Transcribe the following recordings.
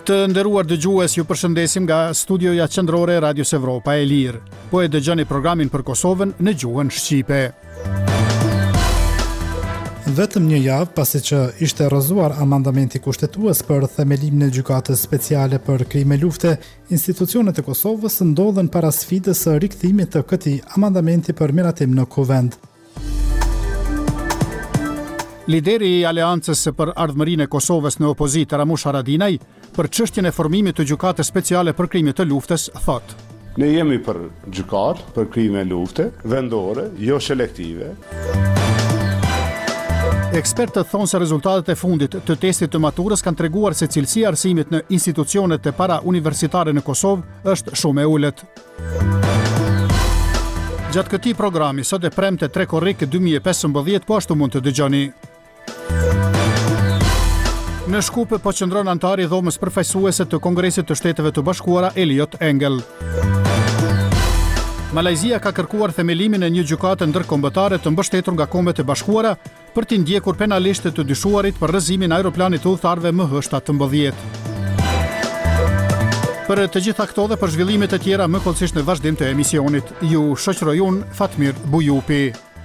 Të nderuar dëgjues, ju përshëndesim nga studioja qendrore e Radios Evropa e Lirë. Po e dëgjoni programin për Kosovën në gjuhën shqipe. Vetëm një javë pasi që ishte rrëzuar amandamenti kushtetues për themelimin e gjykatës speciale për krime lufte, institucionet e Kosovës ndodhen para sfidës së rikthimit të këtij amandamenti për miratim në kuvend. Lideri i Aleancës për Ardhmërinë e Kosovës në opozitë, Ramush Haradinaj, për çështjen e formimit të gjykatës speciale për krime të luftës, thotë: Ne jemi për gjykatë për krime lufte, vendore, jo selektive. Ekspertët thonë se rezultatet e fundit të testit të maturës kanë treguar se cilësia e arsimit në institucionet e para universitare në Kosovë është shumë e ulët. Gjatë këtij programi, sot e premte 3 korrik 2015, po ashtu mund të dëgjoni. Në Shkupe po qëndron antari i dhomës përfaqësuese të Kongresit të Shteteve të Bashkuara, Eliot Engel. Malajzia ka kërkuar themelimin e një gjykate ndërkombëtare të mbështetur nga Kombet e Bashkuara për t'i ndjekur penalisht të dyshuarit për rrëzimin e aeroplanit të udhëtarëve MH17. Për të gjitha këto dhe për zhvillimet e tjera më kollësisht në vazhdim të emisionit, ju shoqëroj unë Fatmir Bujupi.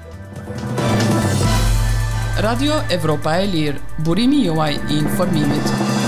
Radio Evropa e Lirë, burimi juaj i informimit.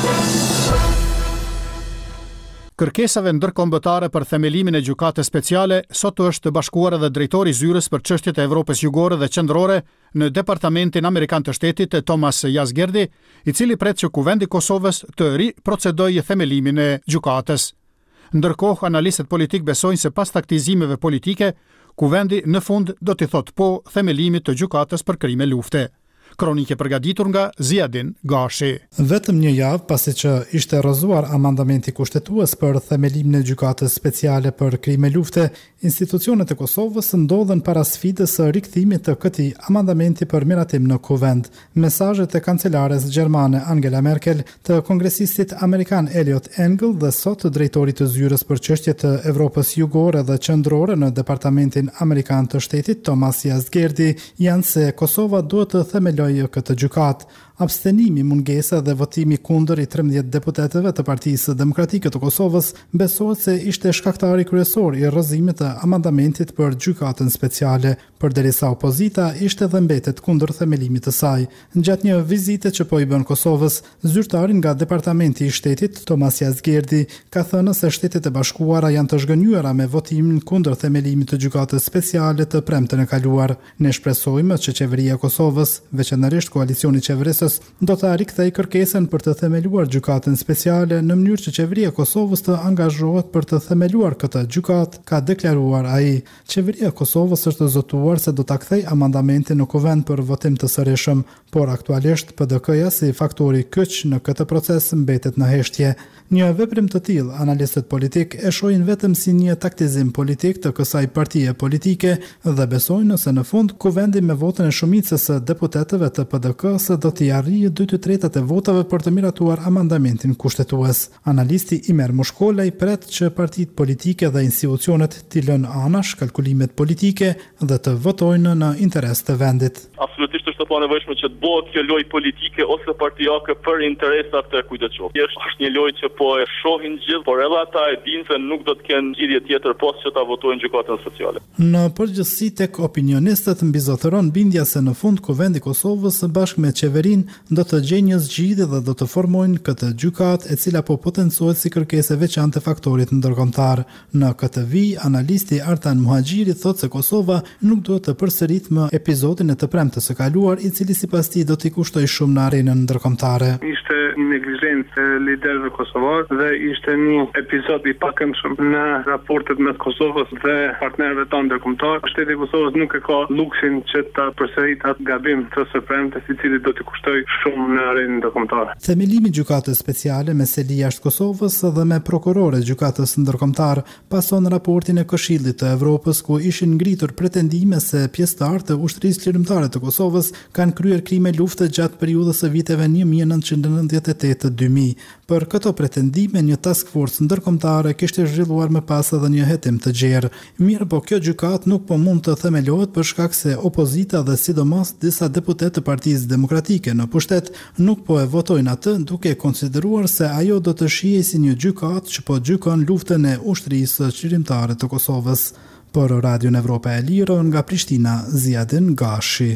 Kërkesave ndërkombëtare për themelimin e gjykatës speciale sot është bashkuar edhe drejtori i zyrës për çështjet e Evropës Jugore dhe Qendrore në Departamentin Amerikan të Shtetit, Thomas Yazgerdi, i cili pret që Kuvendi i Kosovës të riprocedojë themelimin e gjykatës. Ndërkohë, analistët politik besojnë se pas taktizimeve politike, Kuvendi në fund do t'i thotë po themelimit të gjykatës për krime lufte. Kronike përgatitur nga Ziadin Gashi. Vetëm një javë pasi që ishte rrëzuar amandamenti kushtetues për themelimin e gjykatës speciale për krime lufte, institucionet e Kosovës ndodhen para sfidës së rikthimit të këtij amandamenti për miratim në kuvend. Mesazhet e kancelares gjermane Angela Merkel, të kongresistit amerikan Eliot Engel dhe sot drejtorit të zyrës për çështjet e Evropës Jugore dhe Qendrore në Departamentin Amerikan të Shtetit, Thomas Yazgerdi, janë se Kosova duhet të themelojë këtë gjykat. Abstenimi, mungesa dhe votimi kundër i 13 deputetëve të Partisë Demokratike të Kosovës besohet se ishte shkaktari kryesor i rrëzimit të amandamentit për gjykatën speciale, përderisa opozita ishte dhe mbetet kundër themelimit të saj. Gjatë një vizite që po i bën Kosovës, zyrtari nga Departamenti i Shtetit, Thomas Yazgerdi, ka thënë se Shtetet e Bashkuara janë të zhgënjura me votimin kundër themelimit të gjykatës speciale të premten e kaluar. Ne shpresojmë që qeveria e Kosovës, veçanërisht koalicioni qeverisës, do të rikthej kërkesën për të themeluar gjykatën speciale në mënyrë që qeveria e Kosovës të angazhohet për të themeluar këtë gjykat, ka deklaruar ai. Qeveria e Kosovës është zotuar se do ta kthej amandamentin në kuvend për votim të sërishëm, por aktualisht PDK-ja si faktori kyç në këtë proces mbetet në heshtje. Një veprim të tillë, analistët politik e shohin vetëm si një taktizim politik të kësaj partie politike dhe besojnë se në fund kuvendi me votën e shumicës së deputetëve të PDK-s do t'i arrijë 2/3 e votave për të miratuar amandamentin kushtetues. Analisti Imer Mushkolaj pret që partitë politike dhe institucionet t'i lënë anash kalkulimet politike dhe të votojnë në interes të vendit. Absolutisht është të panevojshme që të bëhet kjo lojë politike ose partijake për interesat e kujt do të qoftë. Është një lojë që po e shohin gjithë, por edhe ata e dinë se nuk do të kenë zgjidhje tjetër posa që ta votojnë gjykatën sociale. Në përgjithësi tek opinionistët mbizotëron bindja se në fund Kuvendi i Kosovës bashkë me qeverinë do të gjejnë një zgjidhje dhe do të formojnë këtë gjykatë e cila po potencohet si kërkesë veçantë e faktorit ndërkombëtar. Në këtë vijë, analisti Artan Muhaxhiri thotë se Kosova nuk duhet të përsëritë më episodin e të premtes së kaluar, i cili sipas tij do t'i kushtoj shumë në arenën ndërkombëtare. Ishte një neglizhencë e liderëve kosovar dhe ishte një episod i pakëndshëm në raportet mes Kosovës dhe partnerëve tanë ndërkombëtar. Shteti i Kosovës nuk e ka luksin që ta përsëritë atë gabim të së premtes, i cili do t'i kushtoj shumë në arenën ndërkombëtare. Themelimi i gjykatës speciale me seli jashtë Kosovës dhe me prokurore gjykatës ndërkombëtar pason raportin e Këshillit të Evropës, ku ishin ngritur pretendime se pjesëtarë të ushtrisë lirimtare të Kosovës kanë kryer krime lufte gjatë periudhës së viteve 1998-2000. Për këto pretendime, një task force ndërkombëtare kishte zhvilluar më pas edhe një hetim të gjerë. Mirë, po kjo gjykatë nuk po mund të themelohet për shkak se opozita dhe sidomos disa deputetë të Partisë Demokratike në në pushtet nuk po e votojnë atë, duke konsideruar se ajo do të shihej si një gjykatë që po gjykon luftën e ushtrisë çlirimtare të Kosovës. Për Radion Evropa e Lirë nga Prishtina, Ziadin Gashi.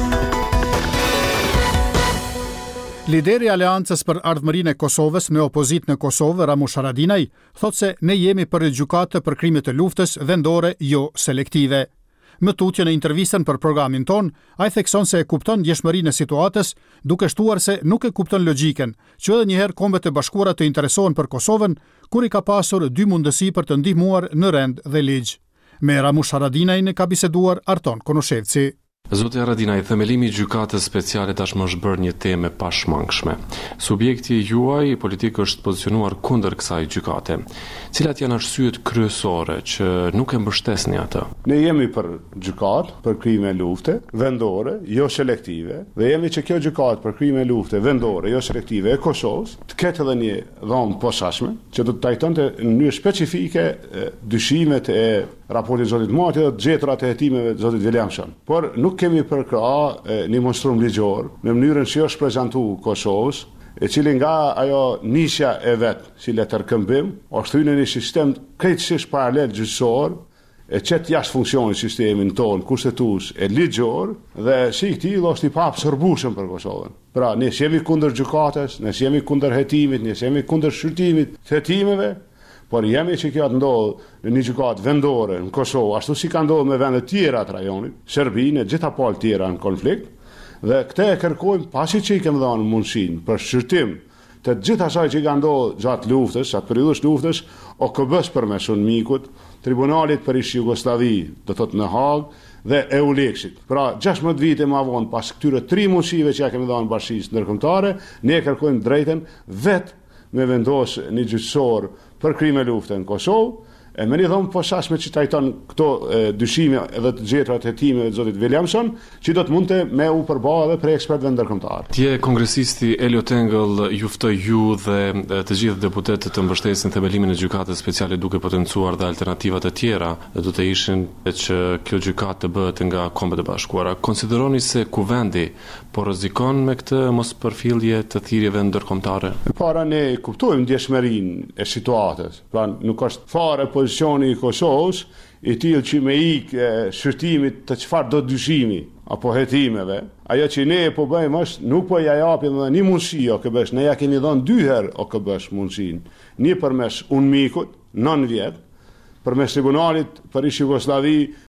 Lideri i Aleancës për Ardhmërinë e Kosovës në opozit në Kosovë, Ramush Haradinaj, thotë se ne jemi për gjykatë për krime të luftës vendore, jo selektive. Më tutje në intervistën për programin ton, ai thekson se e kupton ndjeshmërinë e situatës, duke shtuar se nuk e kupton logjikën, që edhe njëherë Kombet e Bashkuara të interesohen për Kosovën, kur i ka pasur dy mundësi për të ndihmuar në rend dhe ligj. Me Ramush Haradinajin ka biseduar Arton Konoshevci. Zoti Haradinaj, themelimi i gjykatës speciale tashmë është bërë një temë e pashmangshme. Subjekti juaj politik është pozicionuar kundër kësaj gjykate. Cilat janë arsyet kryesore që nuk e mbështesni atë? Ne jemi për gjykatë për krime lufte vendore, jo selektive, dhe jemi që kjo gjykatë për krime lufte vendore, jo selektive e Kosovës të ketë edhe një dhomë posaçme që do të trajtonte në mënyrë specifike dyshimet e raportit zotit Mati dhe gjeturat e hetimeve të zotit Williamson. Por nuk kemi për një monstrum ligjor në mënyrën që është prezantuar Kosovës, e cili nga ajo nisja e vet, si letërkëmbim, është hyrë në një sistem krejtësisht paralel gjyqësor, e qëtë jashtë funksioni sistemin tonë kushtetues e ligjor, dhe si këti është i paabsorbueshëm për Kosovën. Pra, ne jemi kundër gjykatës, ne jemi kundër hetimit, ne jemi kundër shqyrtimit të hetimeve, por jemi që kjo të ndodhë në një gjykatë vendore në Kosovë, ashtu si ka ndodhë me vendet tjera të rajonit, Serbinë, gjitha palë tjera në konflikt, dhe këte e kërkojmë pasi që i kemë dhënë mundësinë për shqyrtim të gjitha asaj që i ka ndodhë gjatë luftës, atë periudhës luftës, OKB-s përmes mikut, Tribunalit për ish Jugosllavi, do thotë në Hagë, dhe EULEX-it. Pra, 16 vite më vonë pas këtyre 3 mundësive që ja kemi dhënë bashkisë ndërkombëtare, ne kërkojmë drejtën vetë me vendos një gjyqësor për krime lufte në Kosovë, e me një dhomë posaçme që trajton këto dyshime edhe të gjetrat e hetimeve të zotit Williamson, që do të mundte me u përballë edhe për ekspertëve ndërkombëtar. Dje kongresisti Elliot Engel ju ftoi ju dhe të gjithë deputetët të mbështesin themelimin e gjykatës speciale duke potencuar dhe alternativat e tjera do të ishin që kjo gjykatë të bëhet nga Kombet e Bashkuara. Konsideroni se kuvendi po rrezikon me këtë mospërfillje të thirrjeve ndërkombëtare? Para ne kuptojmë ndjeshmërinë e situatës. Pra nuk është fare pozicioni i Kosovës i tillë që me ikë shërtimit të çfarë do dyshimi apo hetimeve. Ajo që ne po bëjmë është nuk po ja japim edhe një mundësi OKB-s, ne ja kemi dhënë 2 herë OKB-s mundësinë. Një përmes UNMIK-ut, 9 vjet, përmes Tribunalit për ish Jugosllavi